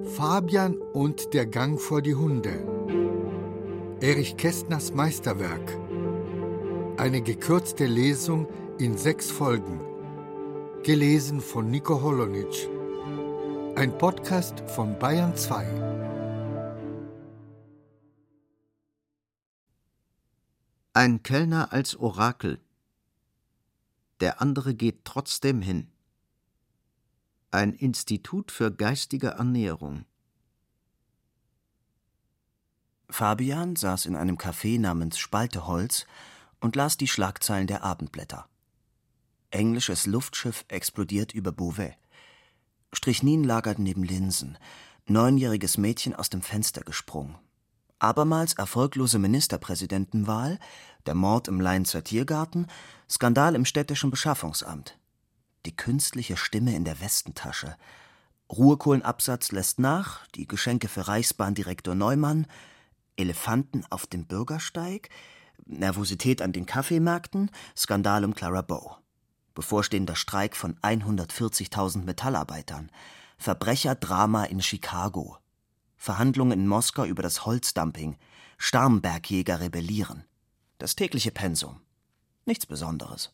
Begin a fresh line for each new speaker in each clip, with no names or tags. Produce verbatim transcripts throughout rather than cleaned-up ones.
Fabian und der Gang vor die Hunde. Erich Kästners Meisterwerk. Eine gekürzte Lesung in sechs Folgen. Gelesen von Nico Holonitsch. Ein Podcast von Bayern zwei.
Ein Kellner als Orakel. Der andere geht trotzdem hin. Ein Institut für geistige Ernährung. Fabian saß in einem Café namens Spalteholz und las die Schlagzeilen der Abendblätter. Englisches Luftschiff explodiert über Beauvais. Strychnin lagert neben Linsen. Neunjähriges Mädchen aus dem Fenster gesprungen. Abermals erfolglose Ministerpräsidentenwahl, der Mord im Leinzer Tiergarten, Skandal im städtischen Beschaffungsamt. Die künstliche Stimme in der Westentasche. Ruhrkohlenabsatz lässt nach, die Geschenke für Reichsbahndirektor Neumann, Elefanten auf dem Bürgersteig, Nervosität an den Kaffeemärkten, Skandal um Clara Bow. Bevorstehender Streik von hundertvierzigtausend Metallarbeitern, Verbrecherdrama in Chicago, Verhandlungen in Moskau über das Holzdumping, Starnbergjäger rebellieren. Das tägliche Pensum. Nichts Besonderes.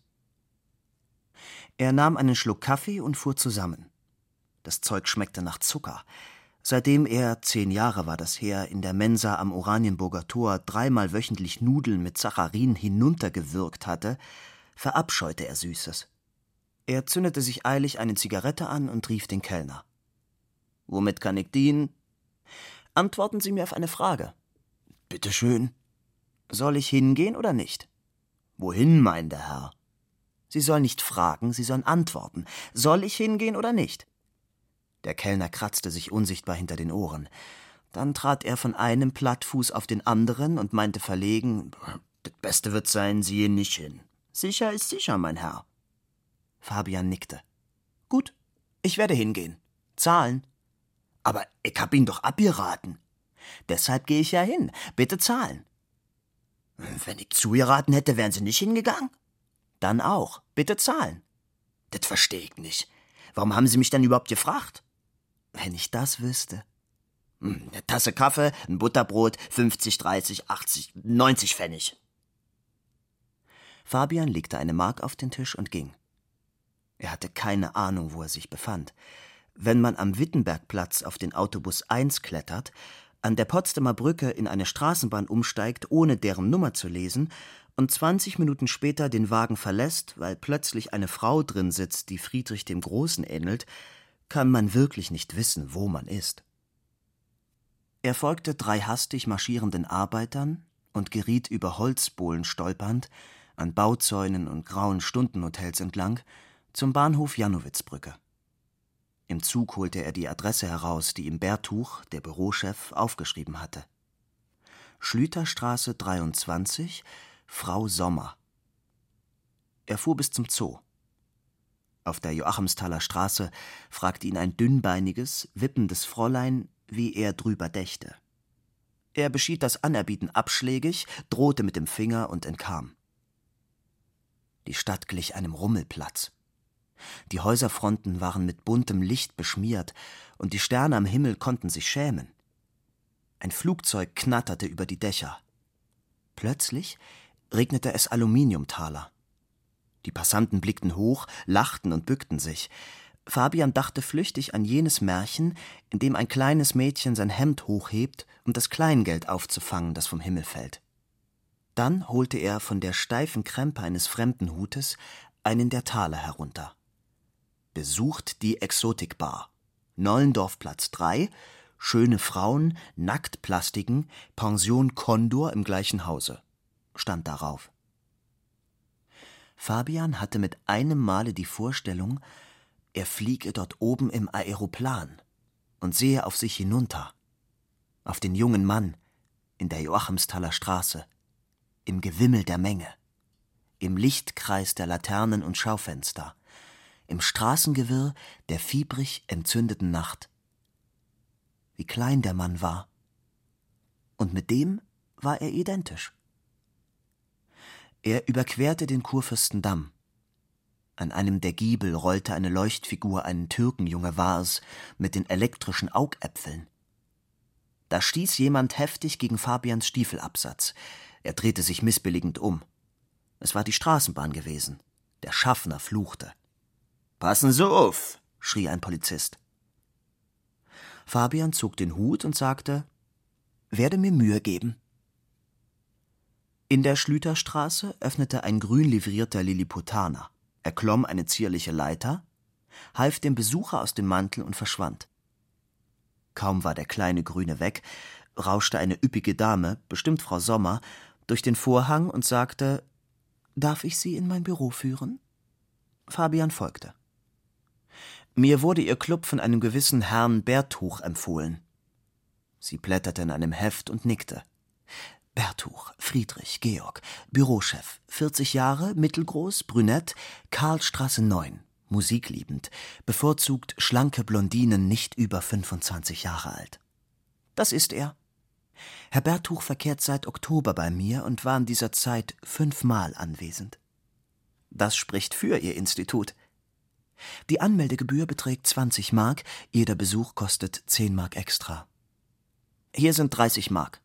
Er nahm einen Schluck Kaffee und fuhr zusammen. Das Zeug schmeckte nach Zucker. Seitdem er, zehn Jahre war das her, in der Mensa am Oranienburger Tor dreimal wöchentlich Nudeln mit Saccharin hinuntergewürgt hatte, verabscheute er Süßes. Er zündete sich eilig eine Zigarette an und rief den Kellner. »Womit kann ich dienen?« »Antworten Sie mir auf eine Frage.« »Bitte schön.« »Soll ich hingehen oder nicht?« »Wohin, mein der Herr?« »Sie sollen nicht fragen, Sie sollen antworten. Soll ich hingehen oder nicht?« Der Kellner kratzte sich unsichtbar hinter den Ohren. Dann trat er von einem Plattfuß auf den anderen und meinte verlegen, »Das Beste wird sein, Sie gehen nicht hin.« »Sicher ist sicher, mein Herr.« Fabian nickte. »Gut, ich werde hingehen. Zahlen.« »Aber ich hab ihn doch abgeraten.« »Deshalb gehe ich ja hin. Bitte zahlen.« »Wenn ich zugeraten hätte, wären Sie nicht hingegangen?« »Dann auch. Bitte zahlen.« »Das verstehe ich nicht. Warum haben Sie mich dann überhaupt gefragt?« »Wenn ich das wüsste.« »Eine Tasse Kaffee, ein Butterbrot, fünfzig, dreißig, achtzig, neunzig Pfennig.« Fabian legte eine Mark auf den Tisch und ging. Er hatte keine Ahnung, wo er sich befand. Wenn man am Wittenbergplatz auf den Autobus eins klettert, an der Potsdamer Brücke in eine Straßenbahn umsteigt, ohne deren Nummer zu lesen, und zwanzig Minuten später den Wagen verlässt, weil plötzlich eine Frau drin sitzt, die Friedrich dem Großen ähnelt, kann man wirklich nicht wissen, wo man ist. Er folgte drei hastig marschierenden Arbeitern und geriet über Holzbohlen stolpernd, an Bauzäunen und grauen Stundenhotels entlang, zum Bahnhof Jannowitzbrücke. Im Zug holte er die Adresse heraus, die ihm Bertuch, der Bürochef, aufgeschrieben hatte. Schlüterstraße dreiundzwanzig, Frau Sommer. Er fuhr bis zum Zoo. Auf der Joachimsthaler Straße fragte ihn ein dünnbeiniges, wippendes Fräulein, wie er drüber dächte. Er beschied das Anerbieten abschlägig, drohte mit dem Finger und entkam. Die Stadt glich einem Rummelplatz. Die Häuserfronten waren mit buntem Licht beschmiert, und die Sterne am Himmel konnten sich schämen. Ein Flugzeug knatterte über die Dächer. Plötzlich regnete es Aluminiumtaler. Die Passanten blickten hoch, lachten und bückten sich. Fabian dachte flüchtig an jenes Märchen, in dem ein kleines Mädchen sein Hemd hochhebt, um das Kleingeld aufzufangen, das vom Himmel fällt. Dann holte er von der steifen Krempe eines fremden Hutes einen der Taler herunter. Besucht die Exotikbar. Nollendorfplatz drei, schöne Frauen, Nacktplastiken, Pension Condor im gleichen Hause, stand darauf. Fabian hatte mit einem Male die Vorstellung, er fliege dort oben im Aeroplan und sehe auf sich hinunter, auf den jungen Mann in der Joachimsthaler Straße, im Gewimmel der Menge, im Lichtkreis der Laternen und Schaufenster, im Straßengewirr der fiebrig entzündeten Nacht. Wie klein der Mann war. Und mit dem war er identisch. Er überquerte den Kurfürstendamm. An einem der Giebel rollte eine Leuchtfigur, ein Türkenjunge war es, mit den elektrischen Augäpfeln. Da stieß jemand heftig gegen Fabians Stiefelabsatz. Er drehte sich missbilligend um. Es war die Straßenbahn gewesen. Der Schaffner fluchte. »Passen Sie auf«, schrie ein Polizist. Fabian zog den Hut und sagte, »Werde mir Mühe geben.« In der Schlüterstraße öffnete ein grün livrierter Lilliputaner. Er klomm eine zierliche Leiter, half dem Besucher aus dem Mantel und verschwand. Kaum war der kleine Grüne weg, rauschte eine üppige Dame, bestimmt Frau Sommer, durch den Vorhang und sagte, »Darf ich Sie in mein Büro führen?« Fabian folgte. Mir wurde ihr Club von einem gewissen Herrn Bertuch empfohlen. Sie blätterte in einem Heft und nickte. Bertuch, Friedrich, Georg, Bürochef, vierzig Jahre, mittelgroß, brünett, Karlstraße neun, musikliebend, bevorzugt schlanke Blondinen nicht über fünfundzwanzig Jahre alt. Das ist er. Herr Bertuch verkehrt seit Oktober bei mir und war in dieser Zeit fünfmal anwesend. Das spricht für Ihr Institut. Die Anmeldegebühr beträgt zwanzig Mark, jeder Besuch kostet zehn Mark extra. Hier sind dreißig Mark.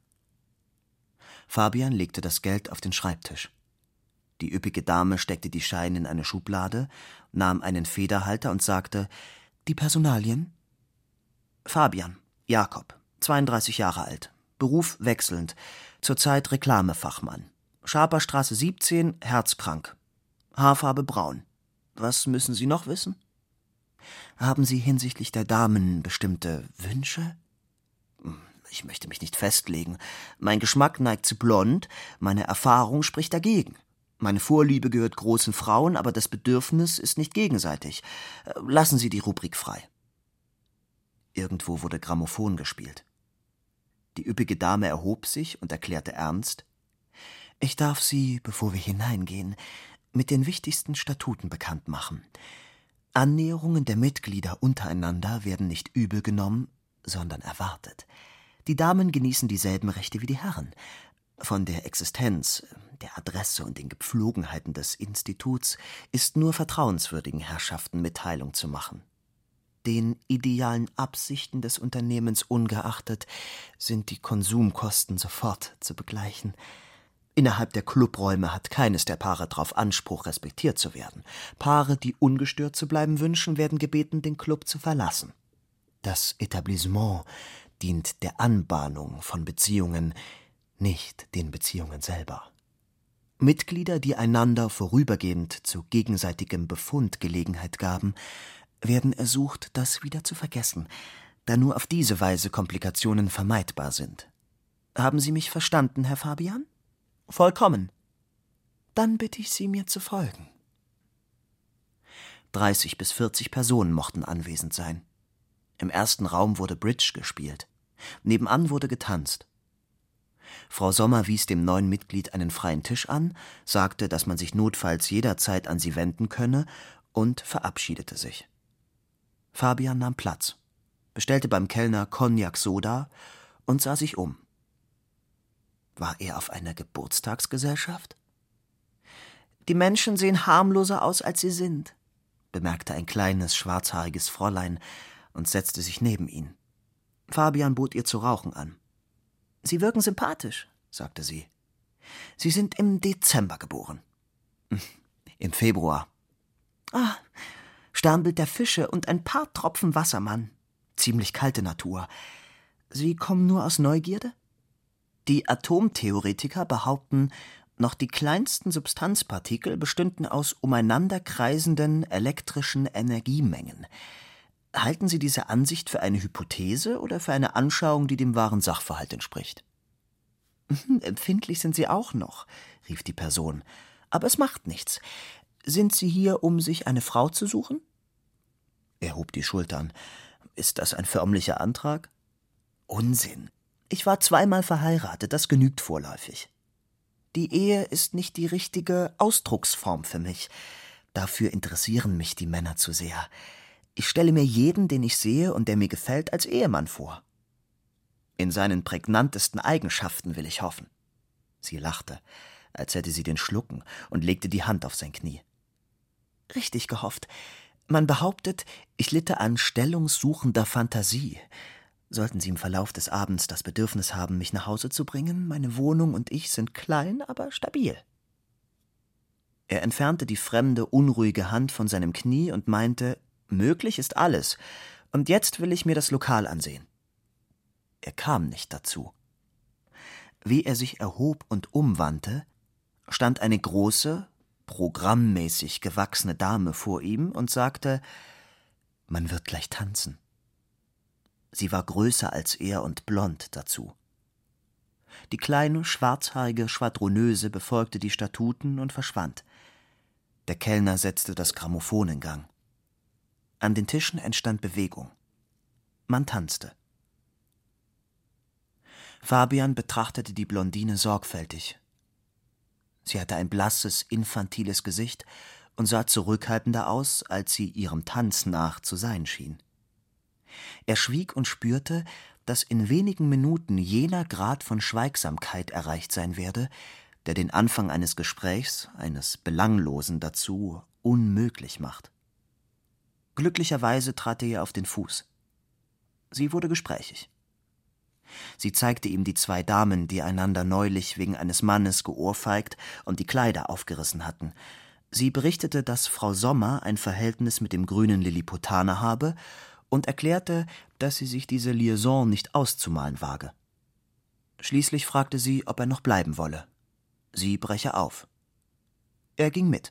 Fabian legte das Geld auf den Schreibtisch. Die üppige Dame steckte die Scheine in eine Schublade, nahm einen Federhalter und sagte, »Die Personalien?« Fabian, Jakob, zweiunddreißig Jahre alt, Beruf wechselnd, zurzeit Reklamefachmann, Schaperstraße siebzehn, herzkrank, Haarfarbe braun. Was müssen Sie noch wissen? Haben Sie hinsichtlich der Damen bestimmte Wünsche? Ich möchte mich nicht festlegen. Mein Geschmack neigt zu blond, meine Erfahrung spricht dagegen. Meine Vorliebe gehört großen Frauen, aber das Bedürfnis ist nicht gegenseitig. Lassen Sie die Rubrik frei. Irgendwo wurde Grammophon gespielt. Die üppige Dame erhob sich und erklärte ernst, »Ich darf Sie, bevor wir hineingehen, mit den wichtigsten Statuten bekannt machen. Annäherungen der Mitglieder untereinander werden nicht übel genommen, sondern erwartet. Die Damen genießen dieselben Rechte wie die Herren. Von der Existenz, der Adresse und den Gepflogenheiten des Instituts ist nur vertrauenswürdigen Herrschaften Mitteilung zu machen. Den idealen Absichten des Unternehmens ungeachtet sind die Konsumkosten sofort zu begleichen. Innerhalb der Clubräume hat keines der Paare darauf Anspruch, respektiert zu werden. Paare, die ungestört zu bleiben wünschen, werden gebeten, den Club zu verlassen. Das Etablissement dient der Anbahnung von Beziehungen, nicht den Beziehungen selber. Mitglieder, die einander vorübergehend zu gegenseitigem Befund Gelegenheit gaben, werden ersucht, das wieder zu vergessen, da nur auf diese Weise Komplikationen vermeidbar sind. Haben Sie mich verstanden, Herr Fabian? Vollkommen. Dann bitte ich Sie, mir zu folgen. Dreißig bis vierzig Personen mochten anwesend sein. Im ersten Raum wurde Bridge gespielt. Nebenan wurde getanzt. Frau Sommer wies dem neuen Mitglied einen freien Tisch an, sagte, dass man sich notfalls jederzeit an sie wenden könne und verabschiedete sich. Fabian nahm Platz, bestellte beim Kellner Cognac-Soda und sah sich um. War er auf einer Geburtstagsgesellschaft? »Die Menschen sehen harmloser aus, als sie sind«, bemerkte ein kleines, schwarzhaariges Fräulein und setzte sich neben ihn. Fabian bot ihr zu rauchen an. »Sie wirken sympathisch«, sagte sie. »Sie sind im Dezember geboren.« »Im Februar.« »Ah, Sternbild der Fische und ein paar Tropfen Wassermann. Ziemlich kalte Natur. Sie kommen nur aus Neugierde?« Die Atomtheoretiker behaupten, noch die kleinsten Substanzpartikel bestünden aus umeinander kreisenden elektrischen Energiemengen. Halten Sie diese Ansicht für eine Hypothese oder für eine Anschauung, die dem wahren Sachverhalt entspricht? »Empfindlich sind Sie auch noch«, rief die Person. »Aber es macht nichts. Sind Sie hier, um sich eine Frau zu suchen?« Er hob die Schultern. »Ist das ein förmlicher Antrag?« »Unsinn. Ich war zweimal verheiratet, das genügt vorläufig. Die Ehe ist nicht die richtige Ausdrucksform für mich. Dafür interessieren mich die Männer zu sehr. Ich stelle mir jeden, den ich sehe und der mir gefällt, als Ehemann vor. In seinen prägnantesten Eigenschaften will ich hoffen.« Sie lachte, als hätte sie den Schlucken, und legte die Hand auf sein Knie. Richtig gehofft. Man behauptet, ich litte an stellungssuchender Fantasie. Sollten Sie im Verlauf des Abends das Bedürfnis haben, mich nach Hause zu bringen, meine Wohnung und ich sind klein, aber stabil. Er entfernte die fremde, unruhige Hand von seinem Knie und meinte, möglich ist alles, und jetzt will ich mir das Lokal ansehen. Er kam nicht dazu. Wie er sich erhob und umwandte, stand eine große, programmmäßig gewachsene Dame vor ihm und sagte, man wird gleich tanzen. Sie war größer als er und blond dazu. Die kleine, schwarzhaarige Schwadroneuse befolgte die Statuten und verschwand. Der Kellner setzte das Grammophon in Gang. An den Tischen entstand Bewegung. Man tanzte. Fabian betrachtete die Blondine sorgfältig. Sie hatte ein blasses, infantiles Gesicht und sah zurückhaltender aus, als sie ihrem Tanz nach zu sein schien. Er schwieg und spürte, dass in wenigen Minuten jener Grad von Schweigsamkeit erreicht sein werde, der den Anfang eines Gesprächs, eines Belanglosen dazu, unmöglich macht. Glücklicherweise trat er ihr auf den Fuß. Sie wurde gesprächig. Sie zeigte ihm die zwei Damen, die einander neulich wegen eines Mannes geohrfeigt und die Kleider aufgerissen hatten. Sie berichtete, dass Frau Sommer ein Verhältnis mit dem grünen Lilliputaner habe und erklärte, dass sie sich diese Liaison nicht auszumalen wage. Schließlich fragte sie, ob er noch bleiben wolle. Sie breche auf. Er ging mit.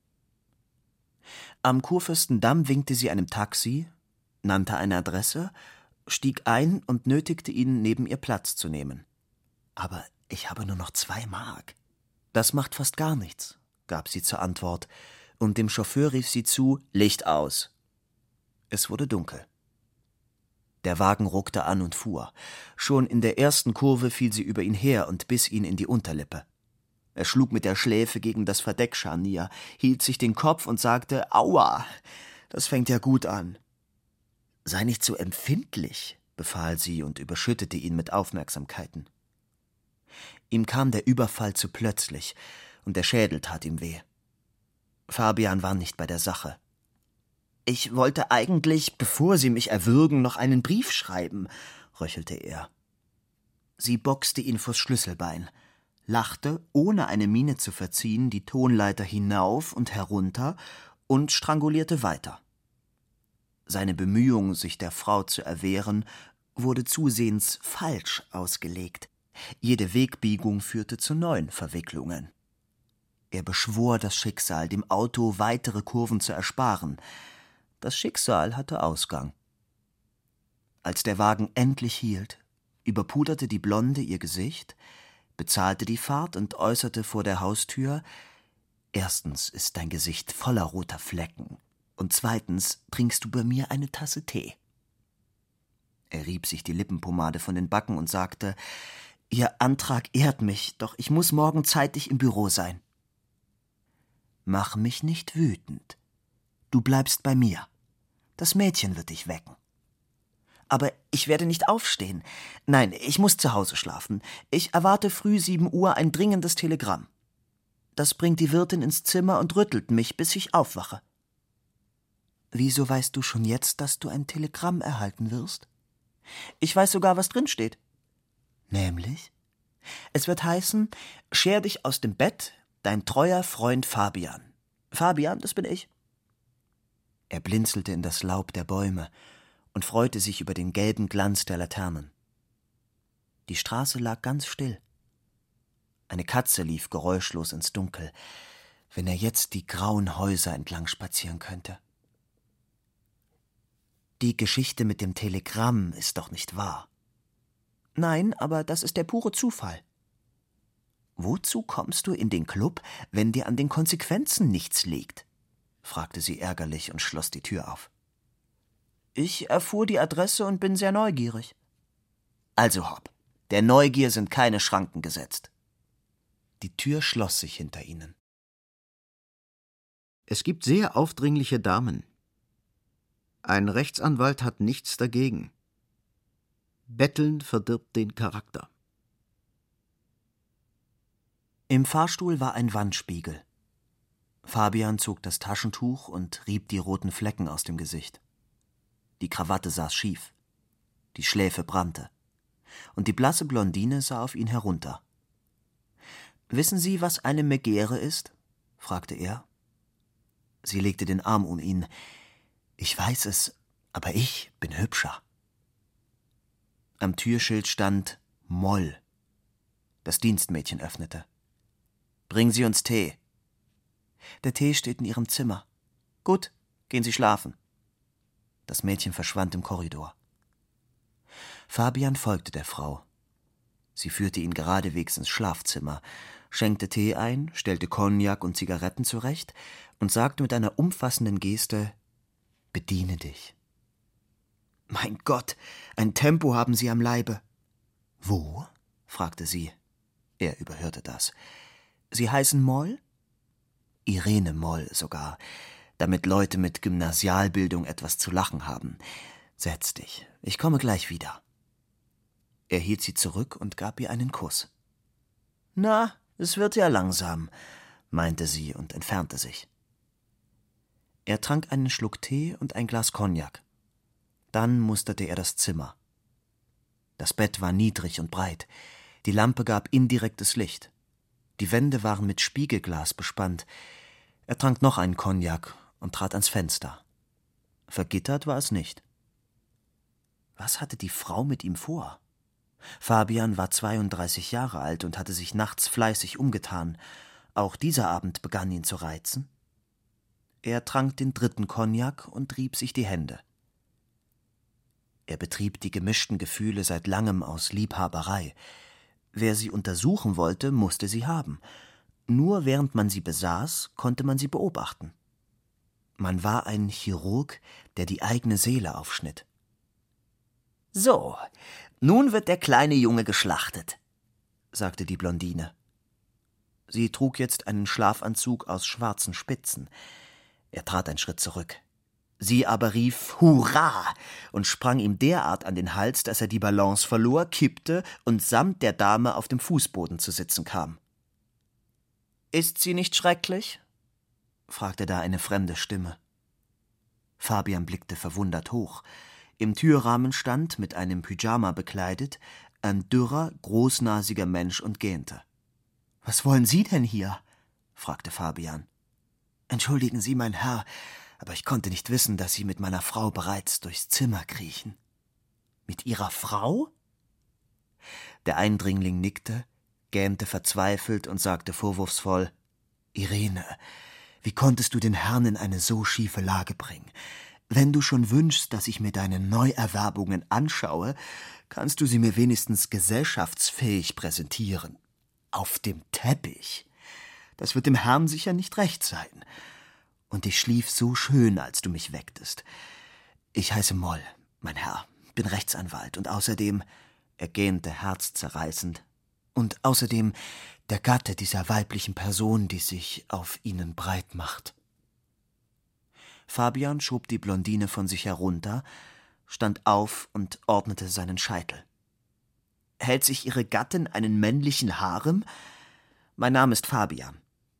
Am Kurfürstendamm winkte sie einem Taxi, nannte eine Adresse, stieg ein und nötigte ihn, neben ihr Platz zu nehmen. »Aber ich habe nur noch zwei Mark.« »Das macht fast gar nichts«, gab sie zur Antwort, und dem Chauffeur rief sie zu, »Licht aus!« Es wurde dunkel. Der Wagen ruckte an und fuhr. Schon in der ersten Kurve fiel sie über ihn her und biss ihn in die Unterlippe. Er schlug mit der Schläfe gegen das Verdeckscharnier, hielt sich den Kopf und sagte, »Aua, das fängt ja gut an.« »Sei nicht so empfindlich«, befahl sie und überschüttete ihn mit Aufmerksamkeiten. Ihm kam der Überfall zu plötzlich, und der Schädel tat ihm weh. Fabian war nicht bei der Sache. »Ich wollte eigentlich, bevor Sie mich erwürgen, noch einen Brief schreiben«, röchelte er. Sie boxte ihn vors Schlüsselbein, lachte, ohne eine Miene zu verziehen, die Tonleiter hinauf und herunter und strangulierte weiter. Seine Bemühung, sich der Frau zu erwehren, wurde zusehends falsch ausgelegt. Jede Wegbiegung führte zu neuen Verwicklungen. Er beschwor das Schicksal, dem Auto weitere Kurven zu ersparen. Das Schicksal hatte Ausgang. Als der Wagen endlich hielt, überpuderte die Blonde ihr Gesicht, bezahlte die Fahrt und äußerte vor der Haustür, »Erstens ist dein Gesicht voller roter Flecken und zweitens trinkst du bei mir eine Tasse Tee.« Er rieb sich die Lippenpomade von den Backen und sagte, »Ihr Antrag ehrt mich, doch ich muss morgen zeitig im Büro sein.« »Mach mich nicht wütend. Du bleibst bei mir. Das Mädchen wird dich wecken.« »Aber ich werde nicht aufstehen. Nein, ich muss zu Hause schlafen. Ich erwarte früh sieben Uhr ein dringendes Telegramm. Das bringt die Wirtin ins Zimmer und rüttelt mich, bis ich aufwache.« »Wieso weißt du schon jetzt, dass du ein Telegramm erhalten wirst?« »Ich weiß sogar, was drin steht.« »Nämlich?« »Es wird heißen, scher dich aus dem Bett, dein treuer Freund Fabian.« »Fabian, das bin ich.« Er blinzelte in das Laub der Bäume und freute sich über den gelben Glanz der Laternen. Die Straße lag ganz still. Eine Katze lief geräuschlos ins Dunkel, wenn er jetzt die grauen Häuser entlang spazieren könnte. »Die Geschichte mit dem Telegramm ist doch nicht wahr?« »Nein, aber das ist der pure Zufall.« »Wozu kommst du in den Club, wenn dir an den Konsequenzen nichts liegt?« fragte sie ärgerlich und schloss die Tür auf. »Ich erfuhr die Adresse und bin sehr neugierig.« »Also hopp, der Neugier sind keine Schranken gesetzt.« Die Tür schloss sich hinter ihnen.
Es gibt sehr aufdringliche Damen. Ein Rechtsanwalt hat nichts dagegen. Betteln verdirbt den Charakter.
Im Fahrstuhl war ein Wandspiegel. Fabian zog das Taschentuch und rieb die roten Flecken aus dem Gesicht. Die Krawatte saß schief, die Schläfe brannte, und die blasse Blondine sah auf ihn herunter. »Wissen Sie, was eine Megere ist?« fragte er. Sie legte den Arm um ihn. »Ich weiß es, aber ich bin hübscher.« Am Türschild stand »Moll«. Das Dienstmädchen öffnete. »Bringen Sie uns Tee.« »Der Tee steht in Ihrem Zimmer.« »Gut, gehen Sie schlafen.« Das Mädchen verschwand im Korridor. Fabian folgte der Frau. Sie führte ihn geradewegs ins Schlafzimmer, schenkte Tee ein, stellte Cognac und Zigaretten zurecht und sagte mit einer umfassenden Geste: »Bediene dich.« »Mein Gott, ein Tempo haben Sie am Leibe.« »Wo?« fragte sie. Er überhörte das. »Sie heißen Moll?« »Irene Moll sogar, damit Leute mit Gymnasialbildung etwas zu lachen haben. Setz dich, ich komme gleich wieder.« Er hielt sie zurück und gab ihr einen Kuss. »Na, es wird ja langsam«, meinte sie und entfernte sich. Er trank einen Schluck Tee und ein Glas Cognac. Dann musterte er das Zimmer. Das Bett war niedrig und breit. Die Lampe gab indirektes Licht. Die Wände waren mit Spiegelglas bespannt. Er trank noch einen Cognac und trat ans Fenster. Vergittert war es nicht. Was hatte die Frau mit ihm vor? Fabian war zweiunddreißig Jahre alt und hatte sich nachts fleißig umgetan. Auch dieser Abend begann ihn zu reizen. Er trank den dritten Cognac und rieb sich die Hände. Er betrieb die gemischten Gefühle seit langem aus Liebhaberei. Wer sie untersuchen wollte, musste sie haben. Nur während man sie besaß, konnte man sie beobachten. Man war ein Chirurg, der die eigene Seele aufschnitt. »So, nun wird der kleine Junge geschlachtet«, sagte die Blondine. Sie trug jetzt einen Schlafanzug aus schwarzen Spitzen. Er trat einen Schritt zurück. Sie aber rief »Hurra!« und sprang ihm derart an den Hals, dass er die Balance verlor, kippte und samt der Dame auf dem Fußboden zu sitzen kam. »Ist sie nicht schrecklich?« fragte da eine fremde Stimme. Fabian blickte verwundert hoch. Im Türrahmen stand, mit einem Pyjama bekleidet, ein dürrer, großnasiger Mensch und gähnte. »Was wollen Sie denn hier?« fragte Fabian. »Entschuldigen Sie, mein Herr, aber ich konnte nicht wissen, dass Sie mit meiner Frau bereits durchs Zimmer kriechen.« »Mit Ihrer Frau?« Der Eindringling nickte, gähnte verzweifelt und sagte vorwurfsvoll: »Irene, wie konntest du den Herrn in eine so schiefe Lage bringen? Wenn du schon wünschst, dass ich mir deine Neuerwerbungen anschaue, kannst du sie mir wenigstens gesellschaftsfähig präsentieren. Auf dem Teppich. Das wird dem Herrn sicher nicht recht sein. Und ich schlief so schön, als du mich wecktest. Ich heiße Moll, mein Herr, bin Rechtsanwalt und außerdem«, er gähnte herzzerreißend, »und außerdem der Gatte dieser weiblichen Person, die sich auf Ihnen breit macht.« Fabian schob die Blondine von sich herunter, stand auf und ordnete seinen Scheitel. »Hält sich Ihre Gattin einen männlichen Harem? Mein Name ist Fabian.«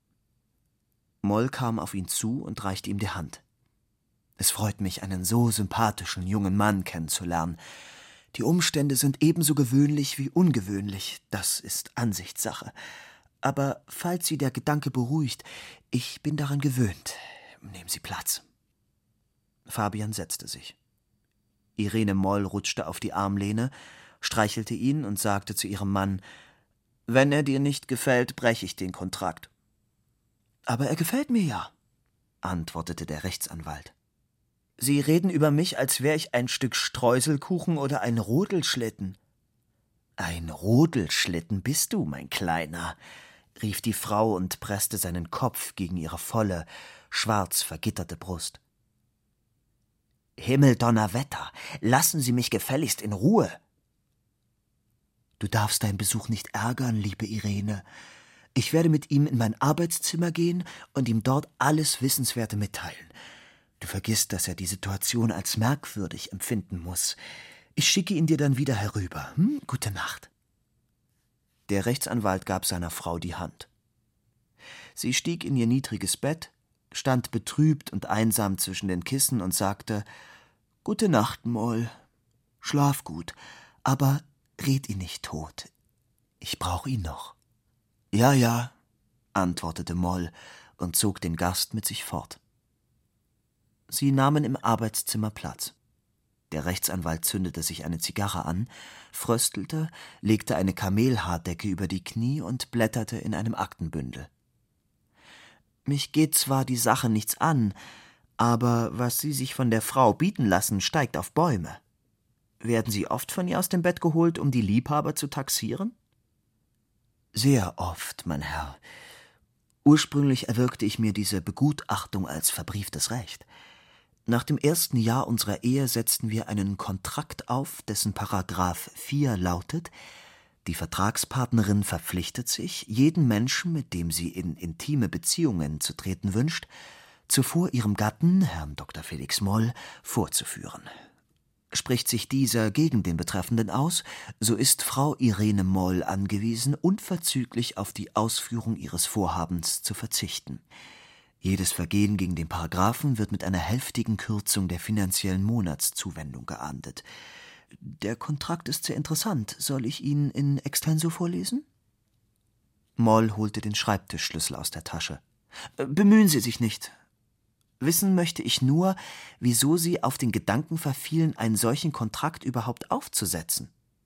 Moll kam auf ihn zu und reichte ihm die Hand. »Es freut mich, einen so sympathischen jungen Mann kennenzulernen. Die Umstände sind ebenso gewöhnlich wie ungewöhnlich, das ist Ansichtssache. Aber falls Sie der Gedanke beruhigt, ich bin daran gewöhnt. Nehmen Sie Platz.« Fabian setzte sich. Irene Moll rutschte auf die Armlehne, streichelte ihn und sagte zu ihrem Mann: »Wenn er dir nicht gefällt, breche ich den Kontrakt.« »Aber er gefällt mir ja«, antwortete der Rechtsanwalt. »Sie reden über mich, als wäre ich ein Stück Streuselkuchen oder ein Rodelschlitten.« »Ein Rodelschlitten bist du, mein Kleiner«, rief die Frau und presste seinen Kopf gegen ihre volle, schwarz vergitterte Brust. »Himmeldonnerwetter, lassen Sie mich gefälligst in Ruhe.« »Du darfst deinen Besuch nicht ärgern, liebe Irene. Ich werde mit ihm in mein Arbeitszimmer gehen und ihm dort alles Wissenswerte mitteilen. Du vergisst, dass er die Situation als merkwürdig empfinden muss. Ich schicke ihn dir dann wieder herüber. Hm? Gute Nacht.« Der Rechtsanwalt gab seiner Frau die Hand. Sie stieg in ihr niedriges Bett, stand betrübt und einsam zwischen den Kissen und sagte: »Gute Nacht, Moll. Schlaf gut, aber red ihn nicht tot. Ich brauch ihn noch.« »Ja, ja«, antwortete Moll und zog den Gast mit sich fort. Sie nahmen im Arbeitszimmer Platz. Der Rechtsanwalt zündete sich eine Zigarre an, fröstelte, legte eine Kamelhaardecke über die Knie und blätterte in einem Aktenbündel. »Mich geht zwar die Sache nichts an, aber was Sie sich von der Frau bieten lassen, steigt auf Bäume. Werden Sie oft von ihr aus dem Bett geholt, um die Liebhaber zu taxieren?« »Sehr oft, mein Herr. Ursprünglich erwirkte ich mir diese Begutachtung als verbrieftes Recht. Nach dem ersten Jahr unserer Ehe setzten wir einen Kontrakt auf, dessen Paragraph vier lautet: Die Vertragspartnerin verpflichtet sich, jeden Menschen, mit dem sie in intime Beziehungen zu treten wünscht, zuvor ihrem Gatten, Herrn Doktor Felix Moll, vorzuführen. Spricht sich dieser gegen den Betreffenden aus, so ist Frau Irene Moll angewiesen, unverzüglich auf die Ausführung ihres Vorhabens zu verzichten. Jedes Vergehen gegen den Paragraphen wird mit einer hälftigen Kürzung der finanziellen Monatszuwendung geahndet. Der Kontrakt ist sehr interessant. Soll ich ihn in extenso vorlesen?« Moll holte den Schreibtischschlüssel aus der Tasche. »Bemühen Sie sich nicht. Wissen möchte ich nur, wieso Sie auf den Gedanken verfielen, einen solchen Kontrakt überhaupt aufzusetzen.«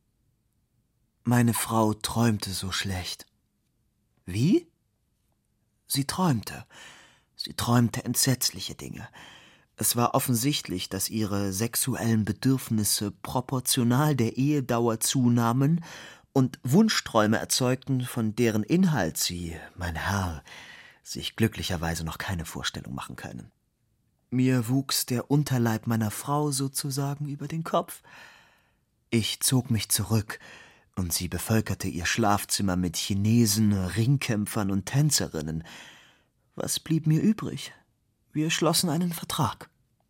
»Meine Frau träumte so schlecht.« »Wie?« »Sie träumte. Sie träumte entsetzliche Dinge. Es war offensichtlich, dass ihre sexuellen Bedürfnisse proportional der Ehedauer zunahmen und Wunschträume erzeugten, von deren Inhalt Sie, mein Herr, sich glücklicherweise noch keine Vorstellung machen können. Mir wuchs der Unterleib meiner Frau sozusagen über den Kopf. Ich zog mich zurück, und sie bevölkerte ihr Schlafzimmer mit Chinesen, Ringkämpfern und Tänzerinnen. Was blieb mir übrig? Wir schlossen einen Vertrag.«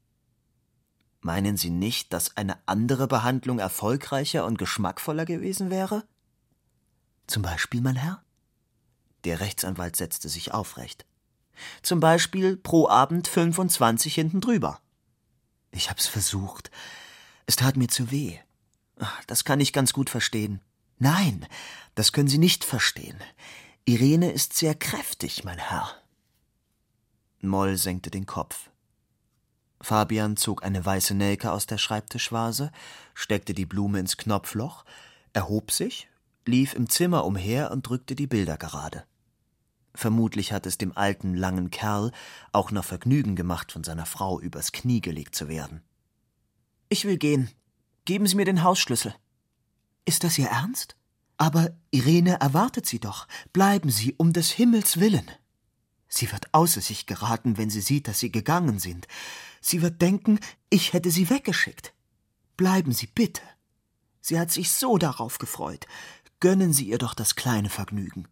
»Meinen Sie nicht, dass eine andere Behandlung erfolgreicher und geschmackvoller gewesen wäre?« »Zum Beispiel, mein Herr?« Der Rechtsanwalt setzte sich aufrecht. »Zum Beispiel pro Abend fünfundzwanzig hinten drüber.« »Ich hab's versucht. Es tat mir zu weh.« »Das kann ich ganz gut verstehen.« »Nein, das können Sie nicht verstehen. Irene ist sehr kräftig, mein Herr.« Moll senkte den Kopf. Fabian zog eine weiße Nelke aus der Schreibtischvase, steckte die Blume ins Knopfloch, erhob sich, lief im Zimmer umher und drückte die Bilder gerade. Vermutlich hat es dem alten, langen Kerl auch noch Vergnügen gemacht, von seiner Frau übers Knie gelegt zu werden. »Ich will gehen. Geben Sie mir den Hausschlüssel.« »Ist das Ihr Ernst? Aber Irene erwartet Sie doch. Bleiben Sie, um des Himmels willen. Sie wird außer sich geraten, wenn sie sieht, dass Sie gegangen sind. Sie wird denken, ich hätte Sie weggeschickt. Bleiben Sie bitte. Sie hat sich so darauf gefreut. Gönnen Sie ihr doch das kleine Vergnügen.«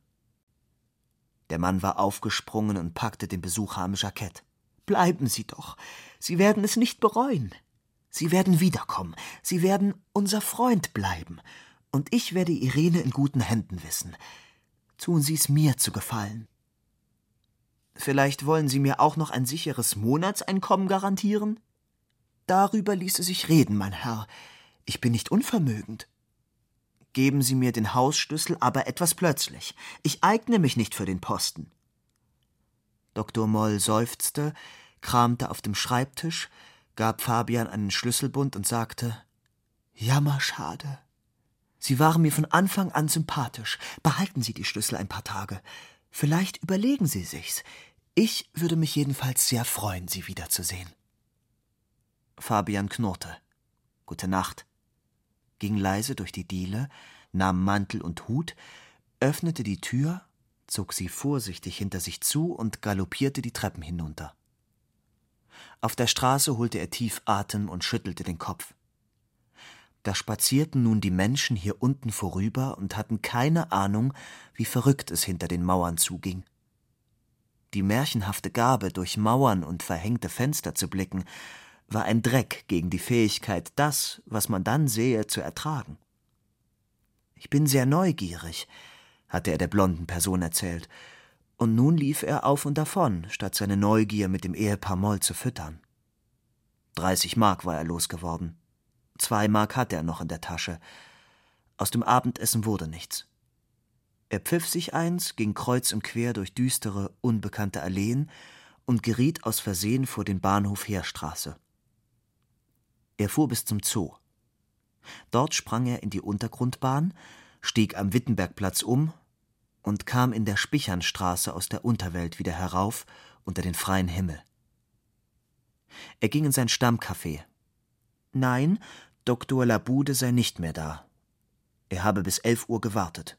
Der Mann war aufgesprungen und packte den Besucher am Jackett. »Bleiben Sie doch. Sie werden es nicht bereuen. Sie werden wiederkommen. Sie werden unser Freund bleiben. Und ich werde Irene in guten Händen wissen. Tun Sie es mir zu gefallen.« »Vielleicht wollen Sie mir auch noch ein sicheres Monatseinkommen garantieren?« »Darüber ließe sich reden, mein Herr. Ich bin nicht unvermögend.« »Geben Sie mir den Hausschlüssel, aber etwas plötzlich. Ich eigne mich nicht für den Posten.« Doktor Moll seufzte, kramte auf dem Schreibtisch, gab Fabian einen Schlüsselbund und sagte: »Jammerschade. Sie waren mir von Anfang an sympathisch. Behalten Sie die Schlüssel ein paar Tage. Vielleicht überlegen Sie sich's. Ich würde mich jedenfalls sehr freuen, Sie wiederzusehen.« Fabian knurrte. »Gute Nacht«, ging leise durch die Diele, nahm Mantel und Hut, öffnete die Tür, zog sie vorsichtig hinter sich zu und galoppierte die Treppen hinunter. Auf der Straße holte er tief Atem und schüttelte den Kopf. Da spazierten nun die Menschen hier unten vorüber und hatten keine Ahnung, wie verrückt es hinter den Mauern zuging. Die märchenhafte Gabe, durch Mauern und verhängte Fenster zu blicken, war ein Dreck gegen die Fähigkeit, das, was man dann sähe, zu ertragen. »Ich bin sehr neugierig«, hatte er der blonden Person erzählt, Und nun lief er auf und davon, statt seine Neugier mit dem Ehepaar Moll zu füttern. Dreißig Mark war er losgeworden. Zwei Mark hatte er noch in der Tasche. Aus dem Abendessen wurde nichts. Er pfiff sich eins, ging kreuz und quer durch düstere, unbekannte Alleen und geriet aus Versehen vor den Bahnhof Heerstraße. Er fuhr bis zum Zoo. Dort sprang er in die Untergrundbahn, stieg am Wittenbergplatz um und kam in der Spichernstraße aus der Unterwelt wieder herauf unter den freien Himmel. Er ging in sein Stammcafé. Nein, Doktor Labude sei nicht mehr da. Er habe bis elf Uhr gewartet.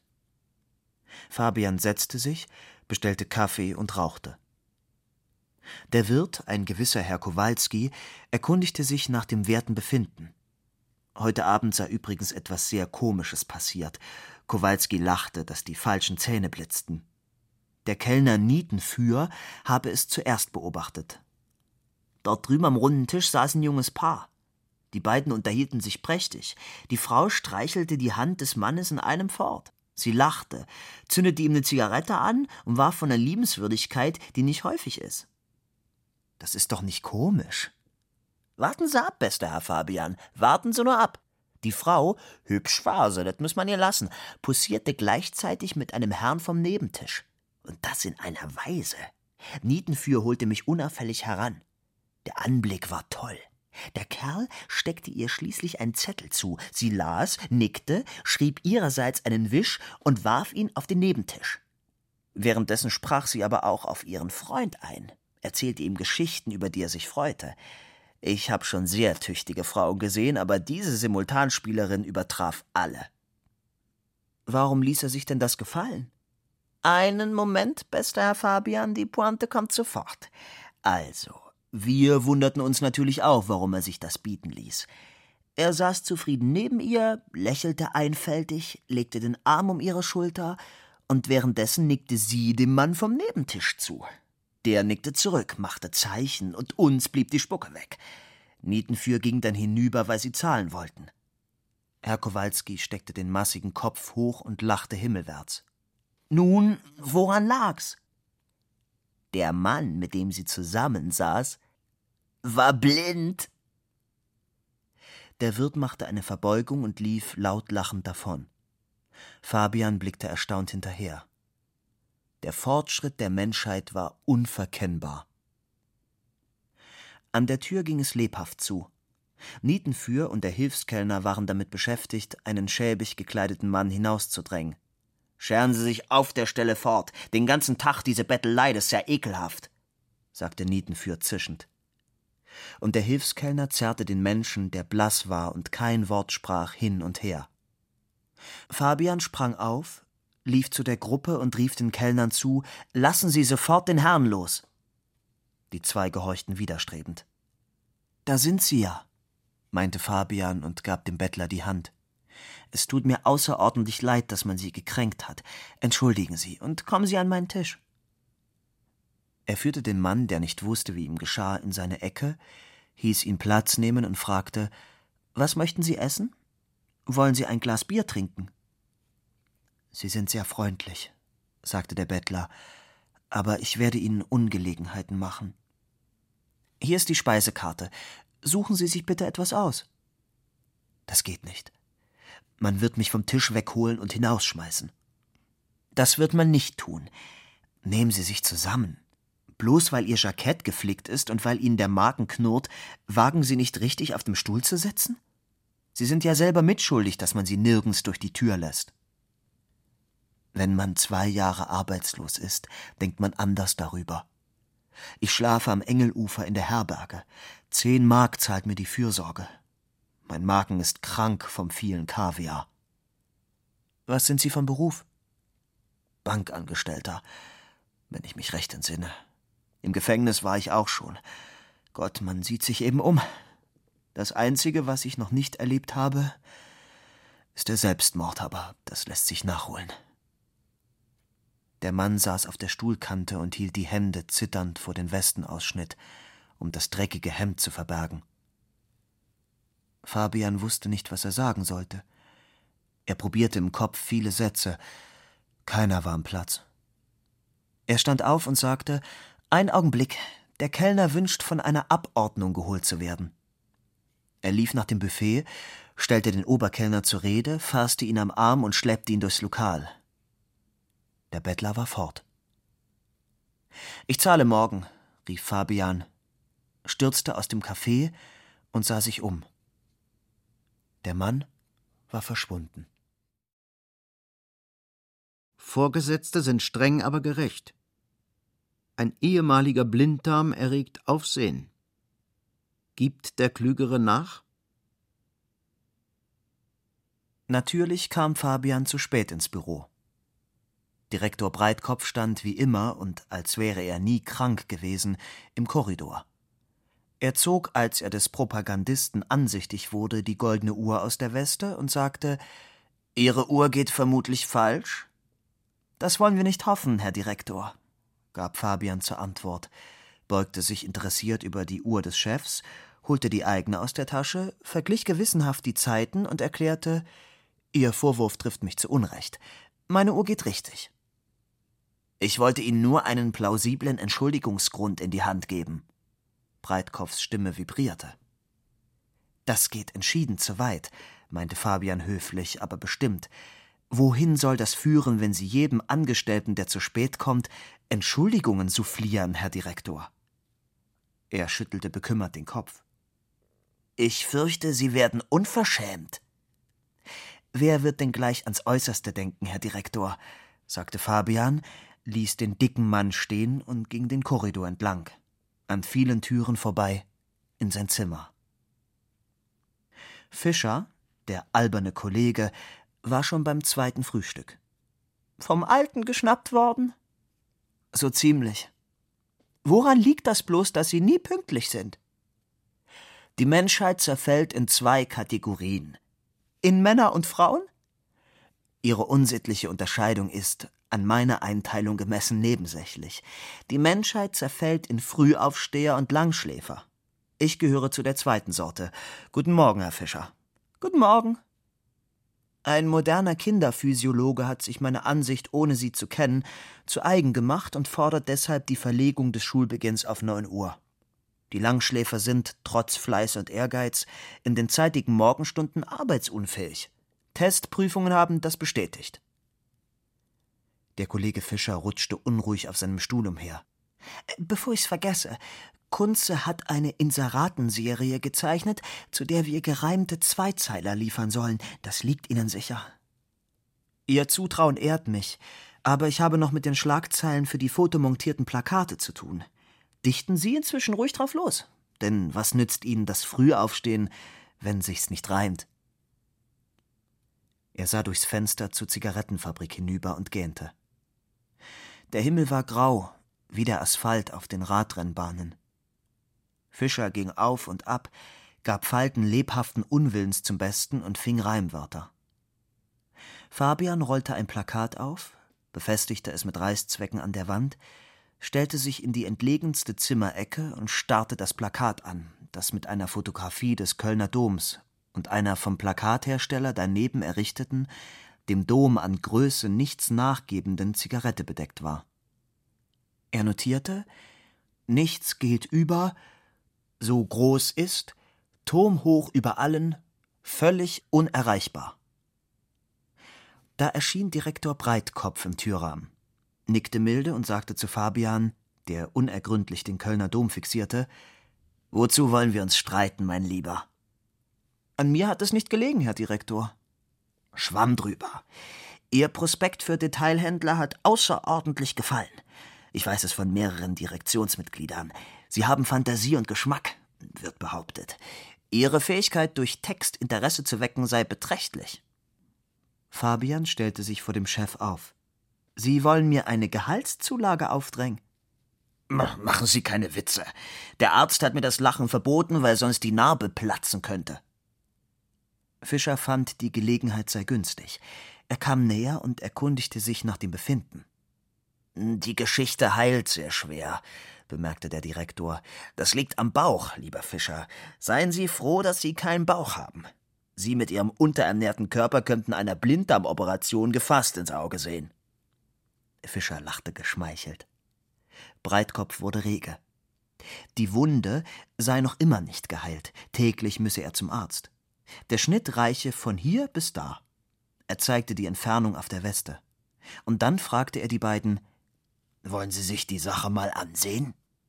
Fabian setzte sich, bestellte Kaffee und rauchte. Der Wirt, ein gewisser Herr Kowalski, erkundigte sich nach dem werten Befinden. Heute Abend sei übrigens etwas sehr Komisches passiert. Kowalski lachte, dass die falschen Zähne blitzten. Der Kellner Nietenführ habe es zuerst beobachtet. Dort drüben am runden Tisch saß ein junges Paar. Die beiden unterhielten sich prächtig. Die Frau streichelte die Hand des Mannes in einem fort. Sie lachte, zündete ihm eine Zigarette an und war von einer Liebenswürdigkeit, die nicht häufig ist. Das ist doch nicht komisch. Warten Sie ab, bester Herr Fabian, warten Sie nur ab. Die Frau, hübsch war sie, das muss man ihr lassen, poussierte gleichzeitig mit einem Herrn vom Nebentisch. Und das in einer Weise. Nietenführ holte mich unauffällig heran. Der Anblick war toll. Der Kerl steckte ihr schließlich einen Zettel zu. Sie las, nickte, schrieb ihrerseits einen Wisch und warf ihn auf den Nebentisch. Währenddessen sprach sie aber auch auf ihren Freund ein, erzählte ihm Geschichten, über die er sich freute. Ich habe schon sehr tüchtige Frauen gesehen, aber diese Simultanspielerin übertraf alle. Warum ließ er sich denn das gefallen? Einen Moment, bester Herr Fabian, die Pointe kommt sofort. Also, wir wunderten uns natürlich auch, warum er sich das bieten ließ. Er saß zufrieden neben ihr, lächelte einfältig, legte den Arm um ihre Schulter, und währenddessen nickte sie dem Mann vom Nebentisch zu. Der nickte zurück, machte Zeichen, und uns blieb die Spucke weg. Nietenführ ging dann hinüber, weil sie zahlen wollten. Herr Kowalski steckte den massigen Kopf hoch und lachte himmelwärts. Nun, woran lag's? Der Mann, mit dem sie zusammensaß, war blind. Der Wirt machte eine Verbeugung und lief laut lachend davon. Fabian blickte erstaunt hinterher. Der Fortschritt der Menschheit war unverkennbar. An der Tür ging es lebhaft zu. Nietenführ und der Hilfskellner waren damit beschäftigt, einen schäbig gekleideten Mann hinauszudrängen. »Scheren Sie sich auf der Stelle fort. Den ganzen Tag diese Bettelei, das ist ja ekelhaft«, sagte Nietenführ zischend. Und der Hilfskellner zerrte den Menschen, der blass war und kein Wort sprach, hin und her. Fabian sprang auf, lief zu der Gruppe und rief den Kellnern zu, »Lassen Sie sofort den Herrn los!« Die zwei gehorchten widerstrebend. »Da sind Sie ja«, meinte Fabian und gab dem Bettler die Hand. »Es tut mir außerordentlich leid, dass man Sie gekränkt hat. Entschuldigen Sie und kommen Sie an meinen Tisch.« Er führte den Mann, der nicht wusste, wie ihm geschah, in seine Ecke, hieß ihn Platz nehmen und fragte, »Was möchten Sie essen? Wollen Sie ein Glas Bier trinken?« »Sie sind sehr freundlich«, sagte der Bettler, »aber ich werde Ihnen Ungelegenheiten machen. Hier ist die Speisekarte. Suchen Sie sich bitte etwas aus.« »Das geht nicht. Man wird mich vom Tisch wegholen und hinausschmeißen.« »Das wird man nicht tun. Nehmen Sie sich zusammen. Bloß weil Ihr Jackett geflickt ist und weil Ihnen der Magen knurrt, wagen Sie nicht richtig auf dem Stuhl zu sitzen? Sie sind ja selber mitschuldig, dass man Sie nirgends durch die Tür lässt.« Wenn man zwei Jahre arbeitslos ist, denkt man anders darüber. Ich schlafe am Engelufer in der Herberge. Zehn Mark zahlt mir die Fürsorge. Mein Magen ist krank vom vielen Kaviar. Was sind Sie von Beruf? Bankangestellter, wenn ich mich recht entsinne. Im Gefängnis war ich auch schon. Gott, man sieht sich eben um. Das Einzige, was ich noch nicht erlebt habe, ist der Selbstmord, aber das lässt sich nachholen. Der Mann saß auf der Stuhlkante und hielt die Hände zitternd vor den Westenausschnitt, um das dreckige Hemd zu verbergen. Fabian wusste nicht, was er sagen sollte. Er probierte im Kopf viele Sätze. Keiner war am Platz. Er stand auf und sagte: »Ein Augenblick, der Kellner wünscht, von einer Abordnung geholt zu werden.« Er lief nach dem Buffet, stellte den Oberkellner zur Rede, fasste ihn am Arm und schleppte ihn durchs Lokal. Der Bettler war fort. »Ich zahle morgen«, rief Fabian, stürzte aus dem Café und sah sich um. Der Mann war verschwunden.
Vorgesetzte sind streng, aber gerecht. Ein ehemaliger Blinddarm erregt Aufsehen. Gibt der Klügere nach?
Natürlich kam Fabian zu spät ins Büro. Direktor Breitkopf stand wie immer, und als wäre er nie krank gewesen, im Korridor. Er zog, als er des Propagandisten ansichtig wurde, die goldene Uhr aus der Weste und sagte: »Ihre Uhr geht vermutlich falsch?« »Das wollen wir nicht hoffen, Herr Direktor«, gab Fabian zur Antwort, beugte sich interessiert über die Uhr des Chefs, holte die eigene aus der Tasche, verglich gewissenhaft die Zeiten und erklärte: »Ihr Vorwurf trifft mich zu Unrecht. Meine Uhr geht richtig.« »Ich wollte Ihnen nur einen plausiblen Entschuldigungsgrund in die Hand geben.« Breitkopfs Stimme vibrierte. »Das geht entschieden zu weit«, meinte Fabian höflich, aber bestimmt. »Wohin soll das führen, wenn Sie jedem Angestellten, der zu spät kommt, Entschuldigungen soufflieren, Herr Direktor?« Er schüttelte bekümmert den Kopf. »Ich fürchte, Sie werden unverschämt.« »Wer wird denn gleich ans Äußerste denken, Herr Direktor?«, sagte Fabian, ließ den dicken Mann stehen und ging den Korridor entlang, an vielen Türen vorbei, in sein Zimmer. Fischer, der alberne Kollege, war schon beim zweiten Frühstück. »Vom Alten geschnappt worden?« »So ziemlich.« »Woran liegt das bloß, dass Sie nie pünktlich sind?« »Die Menschheit zerfällt in zwei Kategorien. In Männer und Frauen?« »Ihre unsittliche Unterscheidung ist, an meiner Einteilung gemessen, nebensächlich. Die Menschheit zerfällt in Frühaufsteher und Langschläfer. Ich gehöre zu der zweiten Sorte. Guten Morgen, Herr Fischer.« »Guten Morgen.« Ein moderner Kinderphysiologe hat sich meine Ansicht, ohne sie zu kennen, zu eigen gemacht und fordert deshalb die Verlegung des Schulbeginns auf neun Uhr. Die Langschläfer sind, trotz Fleiß und Ehrgeiz, in den zeitigen Morgenstunden arbeitsunfähig. Testprüfungen haben das bestätigt. Der Kollege Fischer rutschte unruhig auf seinem Stuhl umher. »Bevor ich's vergesse, Kunze hat eine Inseratenserie gezeichnet, zu der wir gereimte Zweizeiler liefern sollen. Das liegt Ihnen sicher.« »Ihr Zutrauen ehrt mich, aber ich habe noch mit den Schlagzeilen für die fotomontierten Plakate zu tun. Dichten Sie inzwischen ruhig drauf los, denn was nützt Ihnen das Frühaufstehen, wenn sich's nicht reimt?« Er sah durchs Fenster zur Zigarettenfabrik hinüber und gähnte. Der Himmel war grau, wie der Asphalt auf den Radrennbahnen. Fischer ging auf und ab, gab Falten lebhaften Unwillens zum Besten und fing Reimwörter. Fabian rollte ein Plakat auf, befestigte es mit Reißzwecken an der Wand, stellte sich in die entlegenste Zimmerecke und starrte das Plakat an, das mit einer Fotografie des Kölner Doms und einer vom Plakathersteller daneben errichteten, dem Dom an Größe nichts nachgebenden Zigarette bedeckt war. Er notierte: »Nichts geht über, so groß ist, turmhoch über allen, völlig unerreichbar.« Da erschien Direktor Breitkopf im Türrahmen, nickte milde und sagte zu Fabian, der unergründlich den Kölner Dom fixierte: »Wozu wollen wir uns streiten, mein Lieber?« »An mir hat es nicht gelegen, Herr Direktor.« »Schwamm drüber. Ihr Prospekt für Detailhändler hat außerordentlich gefallen. Ich weiß es von mehreren Direktionsmitgliedern. Sie haben Fantasie und Geschmack, wird behauptet. Ihre Fähigkeit, durch Text Interesse zu wecken, sei beträchtlich.« Fabian stellte sich vor dem Chef auf. »Sie wollen mir eine Gehaltszulage aufdrängen?« »Machen Sie keine Witze. Der Arzt hat mir das Lachen verboten, weil sonst die Narbe platzen könnte.« Fischer fand, die Gelegenheit sei günstig. Er kam näher und erkundigte sich nach dem Befinden. »Die Geschichte heilt sehr schwer«, bemerkte der Direktor. »Das liegt am Bauch, lieber Fischer. Seien Sie froh, dass Sie keinen Bauch haben. Sie mit Ihrem unterernährten Körper könnten einer Blinddarmoperation gefasst ins Auge sehen.« Fischer lachte geschmeichelt. Breitkopf wurde rege. Die Wunde sei noch immer nicht geheilt. Täglich müsse er zum Arzt. Der Schnitt reiche von hier bis da. Er zeigte die Entfernung auf der Weste. Und dann fragte er die beiden: »Wollen Sie sich die Sache mal ansehen?«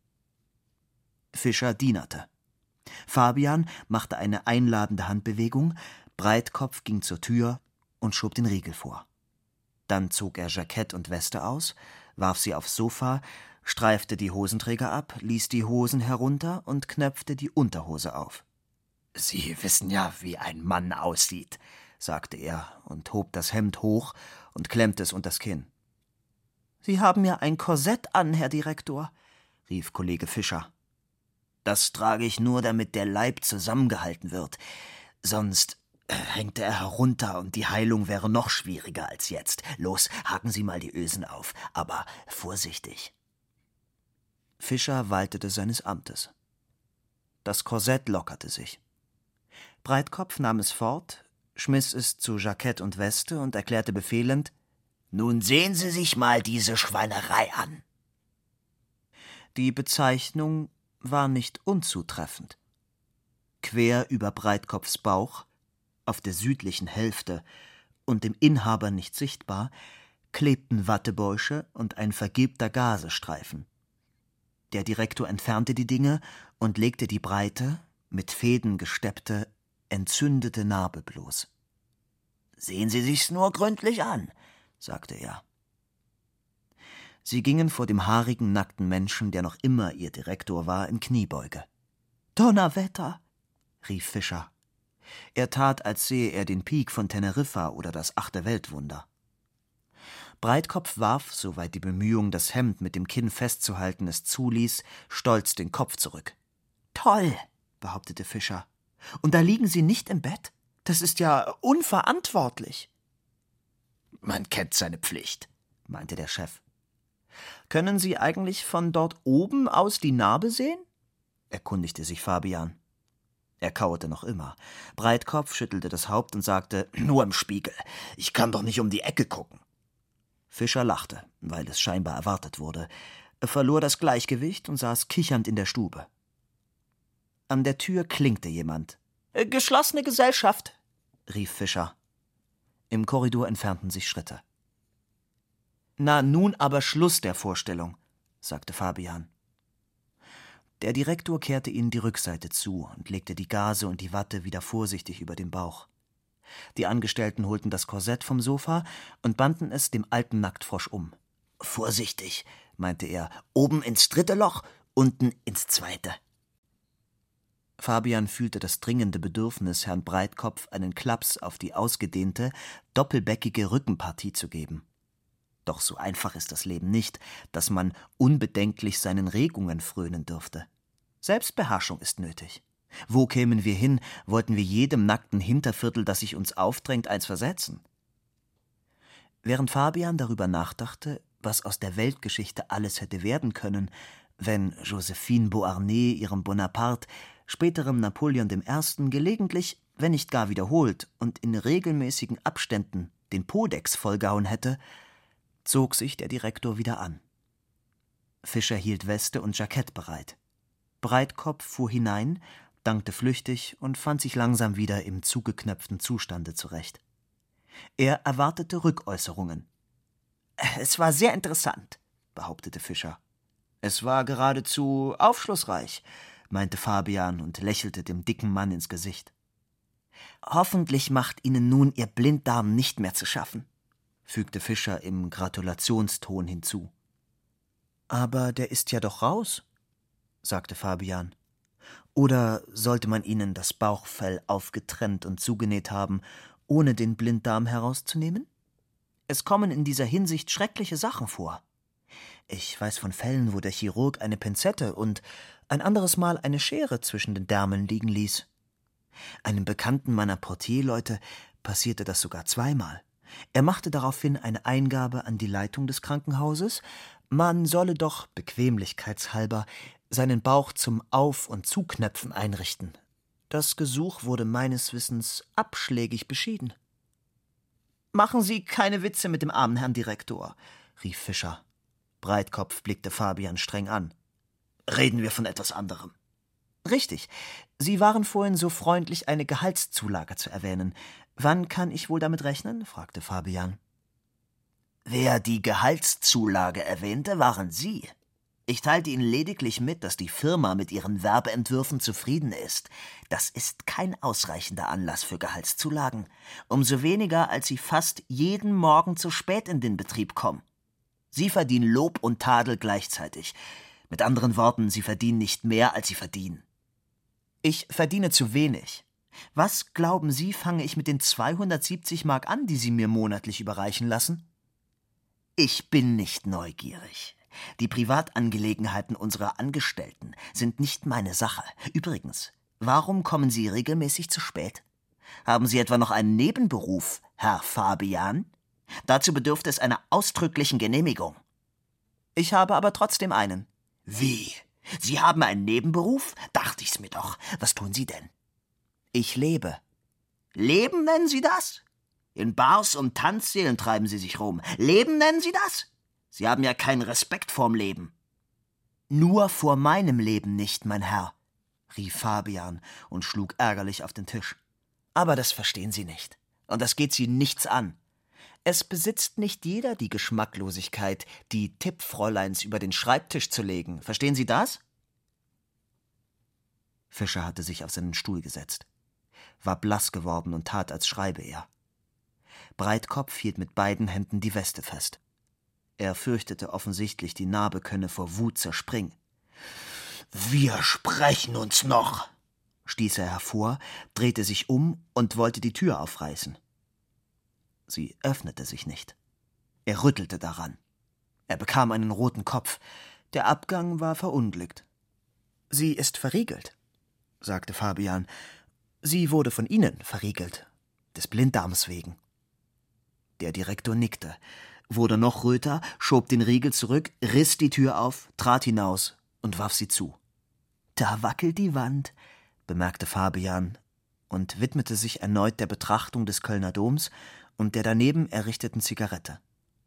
Fischer dienerte. Fabian machte eine einladende Handbewegung, Breitkopf ging zur Tür und schob den Riegel vor. Dann zog er Jackett und Weste aus, warf sie aufs Sofa, streifte die Hosenträger ab, ließ die Hosen herunter und knöpfte die Unterhose auf. »Sie wissen ja, wie ein Mann aussieht«, sagte er und hob das Hemd hoch und klemmte es unters Kinn. »Sie haben ja ein Korsett an, Herr Direktor«, rief Kollege Fischer. »Das trage ich nur, damit der Leib zusammengehalten wird. Sonst äh, hängt er herunter und die Heilung wäre noch schwieriger als jetzt. Los, haken Sie mal die Ösen auf, aber vorsichtig.« Fischer waltete seines Amtes. Das Korsett lockerte sich. Breitkopf nahm es fort, schmiss es zu Jackett und Weste und erklärte befehlend: »Nun sehen Sie sich mal diese Schweinerei an.« Die Bezeichnung war nicht unzutreffend. Quer über Breitkopfs Bauch, auf der südlichen Hälfte und dem Inhaber nicht sichtbar, klebten Wattebäusche und ein vergilbter Gazestreifen. Der Direktor entfernte die Dinge und legte die breite, mit Fäden gesteppte, entzündete Narbe bloß. »Sehen Sie sich's nur gründlich an«, sagte er. Sie gingen vor dem haarigen, nackten Menschen, der noch immer ihr Direktor war, in Kniebeuge. »Donnerwetter«, rief Fischer. Er tat, als sehe er den Pik von Teneriffa oder das achte Weltwunder. Breitkopf warf, soweit die Bemühung, das Hemd mit dem Kinn festzuhalten, es zuließ, stolz den Kopf zurück. »Toll«, behauptete Fischer. »Und da liegen Sie nicht im Bett? Das ist ja unverantwortlich.« »Man kennt seine Pflicht«, meinte der Chef. »Können Sie eigentlich von dort oben aus die Narbe sehen?« erkundigte sich Fabian. Er kauerte noch immer. Breitkopf schüttelte das Haupt und sagte: »Nur im Spiegel. Ich kann doch nicht um die Ecke gucken.« Fischer lachte, weil es scheinbar erwartet wurde. Er verlor das Gleichgewicht und saß kichernd in der Stube. An der Tür klinkte jemand. »Geschlossene Gesellschaft«, rief Fischer. Im Korridor entfernten sich Schritte. »Na, nun aber Schluss der Vorstellung«, sagte Fabian. Der Direktor kehrte ihnen die Rückseite zu und legte die Gaze und die Watte wieder vorsichtig über den Bauch. Die Angestellten holten das Korsett vom Sofa und banden es dem alten Nacktfrosch um. »Vorsichtig«, meinte er, »oben ins dritte Loch, unten ins zweite.« Fabian fühlte das dringende Bedürfnis, Herrn Breitkopf einen Klaps auf die ausgedehnte, doppelbäckige Rückenpartie zu geben. Doch so einfach ist das Leben nicht, dass man unbedenklich seinen Regungen frönen dürfte. Selbstbeherrschung ist nötig. Wo kämen wir hin, wollten wir jedem nackten Hinterviertel, das sich uns aufdrängt, eins versetzen? Während Fabian darüber nachdachte, was aus der Weltgeschichte alles hätte werden können, wenn Josephine Beauharnais ihrem Bonaparte, späterem Napoleon der Erste, gelegentlich, wenn nicht gar wiederholt und in regelmäßigen Abständen den Podex vollgehauen hätte, zog sich der Direktor wieder an. Fischer hielt Weste und Jackett bereit. Breitkopf fuhr hinein, dankte flüchtig und fand sich langsam wieder im zugeknöpften Zustande zurecht. Er erwartete Rückäußerungen. »Es war sehr interessant«, behauptete Fischer. »Es war geradezu aufschlussreich«, meinte Fabian und lächelte dem dicken Mann ins Gesicht. »Hoffentlich macht Ihnen nun Ihr Blinddarm nicht mehr zu schaffen«, fügte Fischer im Gratulationston hinzu. »Aber der ist ja doch raus«, sagte Fabian. »Oder sollte man Ihnen das Bauchfell aufgetrennt und zugenäht haben, ohne den Blinddarm herauszunehmen? Es kommen in dieser Hinsicht schreckliche Sachen vor. Ich weiß von Fällen, wo der Chirurg eine Pinzette und ein anderes Mal eine Schere zwischen den Därmeln liegen ließ. Einem Bekannten meiner Portierleute passierte das sogar zweimal. Er machte daraufhin eine Eingabe an die Leitung des Krankenhauses, man solle doch bequemlichkeitshalber seinen Bauch zum Auf- und Zuknöpfen einrichten. Das Gesuch wurde meines Wissens abschlägig beschieden. »Machen Sie keine Witze mit dem armen Herrn Direktor«, rief Fischer. Breitkopf blickte Fabian streng an. »Reden wir von etwas anderem.« »Richtig. Sie waren vorhin so freundlich, eine Gehaltszulage zu erwähnen. Wann kann ich wohl damit rechnen?« fragte Fabian. »Wer die Gehaltszulage erwähnte, waren Sie. Ich teilte Ihnen lediglich mit, dass die Firma mit Ihren Werbeentwürfen zufrieden ist. Das ist kein ausreichender Anlass für Gehaltszulagen. Umso weniger, als Sie fast jeden Morgen zu spät in den Betrieb kommen. Sie verdienen Lob und Tadel gleichzeitig. Mit anderen Worten, Sie verdienen nicht mehr, als Sie verdienen.« »Ich verdiene zu wenig. Was, glauben Sie, fange ich mit den zweihundertsiebzig Mark an, die Sie mir monatlich überreichen lassen?« »Ich bin nicht neugierig. Die Privatangelegenheiten unserer Angestellten sind nicht meine Sache. Übrigens, warum kommen Sie regelmäßig zu spät? Haben Sie etwa noch einen Nebenberuf, Herr Fabian? Dazu bedürfte es einer ausdrücklichen Genehmigung.« »Ich habe aber trotzdem einen.« »Wie? Sie haben einen Nebenberuf? Dachte ich's mir doch. Was tun Sie denn?« »Ich lebe.« »Leben nennen Sie das? In Bars und Tanzsälen treiben Sie sich rum. Leben nennen Sie das? Sie haben ja keinen Respekt vorm Leben.« »Nur vor meinem Leben nicht, mein Herr«, rief Fabian und schlug ärgerlich auf den Tisch. »Aber das verstehen Sie nicht. Und das geht Sie nichts an. Es besitzt nicht jeder die Geschmacklosigkeit, die Tippfräuleins über den Schreibtisch zu legen. Verstehen Sie das?« Fischer hatte sich auf seinen Stuhl gesetzt, war blass geworden und tat, als schreibe er. Breitkopf hielt mit beiden Händen die Weste fest. Er fürchtete offensichtlich, die Narbe könne vor Wut zerspringen. »Wir sprechen uns noch«, stieß er hervor, drehte sich um und wollte die Tür aufreißen. Sie öffnete sich nicht. Er rüttelte daran. Er bekam einen roten Kopf. Der Abgang war verunglückt. »Sie ist verriegelt«, sagte Fabian. »Sie wurde von Ihnen verriegelt, des Blinddarms wegen.« Der Direktor nickte, wurde noch röter, schob den Riegel zurück, riss die Tür auf, trat hinaus und warf sie zu. »Da wackelt die Wand«, bemerkte Fabian und widmete sich erneut der Betrachtung des Kölner Doms und der daneben errichteten Zigarette.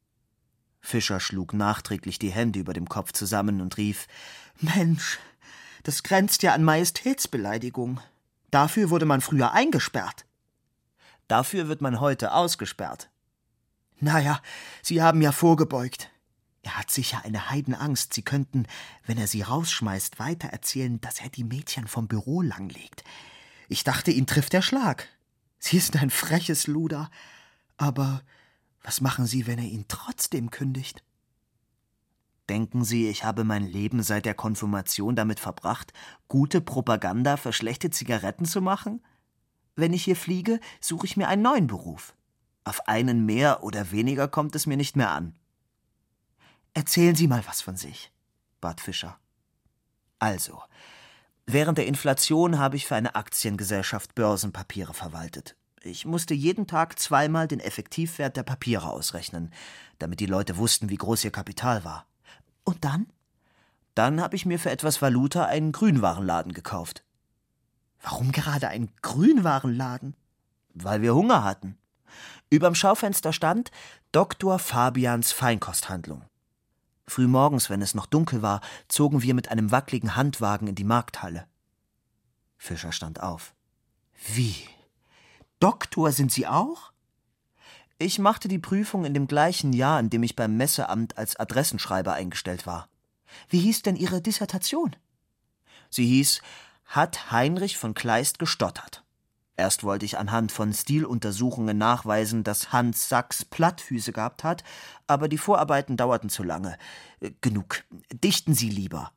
Fischer schlug nachträglich die Hände über dem Kopf zusammen und rief: »Mensch, das grenzt ja an Majestätsbeleidigung. Dafür wurde man früher eingesperrt.« »Dafür wird man heute ausgesperrt.« »Naja, Sie haben ja vorgebeugt. Er hat sicher eine Heidenangst, Sie könnten, wenn er Sie rausschmeißt, weitererzählen, dass er die Mädchen vom Büro langlegt. Ich dachte, ihn trifft der Schlag. Sie ist ein freches Luder. Aber was machen Sie, wenn er ihn trotzdem kündigt?« »Denken Sie, ich habe mein Leben seit der Konfirmation damit verbracht, gute Propaganda für schlechte Zigaretten zu machen? Wenn ich hier fliege, suche ich mir einen neuen Beruf. Auf einen mehr oder weniger kommt es mir nicht mehr an.« »Erzählen Sie mal was von sich«, bat Fischer. »Also, während der Inflation habe ich für eine Aktiengesellschaft Börsenpapiere verwaltet. Ich musste jeden Tag zweimal den Effektivwert der Papiere ausrechnen, damit die Leute wussten, wie groß ihr Kapital war. Und dann? Dann habe ich mir für etwas Valuta einen Grünwarenladen gekauft.« »Warum gerade ein Grünwarenladen?« »Weil wir Hunger hatten. Überm Schaufenster stand Doktor Fabians Feinkosthandlung. Frühmorgens, wenn es noch dunkel war, zogen wir mit einem wackligen Handwagen in die Markthalle.« Fischer stand auf. »Wie? Doktor sind Sie auch?« »Ich machte die Prüfung in dem gleichen Jahr, in dem ich beim Messeamt als Adressenschreiber eingestellt war.« »Wie hieß denn Ihre Dissertation?« »Sie hieß: Hat Heinrich von Kleist gestottert?« Erst wollte ich anhand von Stiluntersuchungen nachweisen, dass Hans Sachs Plattfüße gehabt hat, aber die Vorarbeiten dauerten zu lange. Genug, dichten Sie lieber.«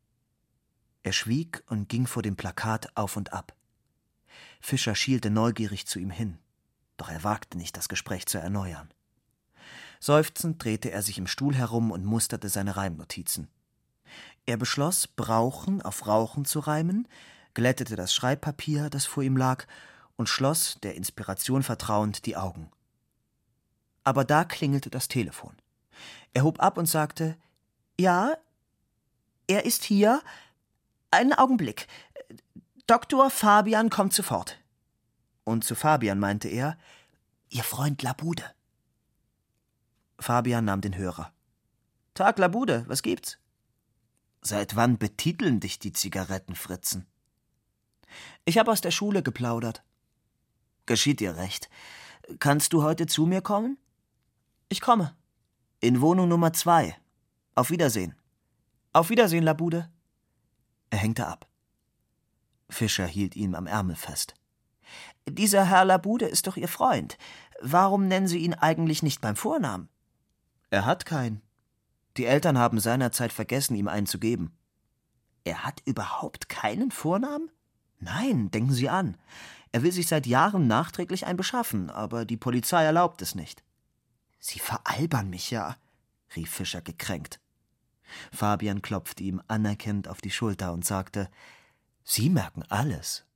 Er schwieg und ging vor dem Plakat auf und ab. Fischer schielte neugierig zu ihm hin, doch er wagte nicht, das Gespräch zu erneuern. Seufzend drehte er sich im Stuhl herum und musterte seine Reimnotizen. Er beschloss, Brauchen auf Rauchen zu reimen, glättete das Schreibpapier, das vor ihm lag, und schloss, der Inspiration vertrauend, die Augen. Aber da klingelte das Telefon. Er hob ab und sagte: »Ja, er ist hier. Einen Augenblick. Doktor Fabian kommt sofort.« Und zu Fabian meinte er: »Ihr Freund Labude.« Fabian nahm den Hörer. »Tag, Labude, was gibt's?« »Seit wann betiteln dich die Zigarettenfritzen?« »Ich hab aus der Schule geplaudert.« »Geschieht dir recht. Kannst du heute zu mir kommen?« »Ich komme.« »In Wohnung Nummer zwei. Auf Wiedersehen.« »Auf Wiedersehen, Labude.« Er hängte ab. Fischer hielt ihn am Ärmel fest. »Dieser Herr Labude ist doch Ihr Freund. Warum nennen Sie ihn eigentlich nicht beim Vornamen?« »Er hat keinen. Die Eltern haben seinerzeit vergessen, ihm einen zu geben.« »Er hat überhaupt keinen Vornamen?« »Nein, denken Sie an. Er will sich seit Jahren nachträglich einen beschaffen, aber die Polizei erlaubt es nicht.« »Sie veralbern mich ja«, rief Fischer gekränkt. Fabian klopfte ihm anerkennend auf die Schulter und sagte: »Sie merken alles.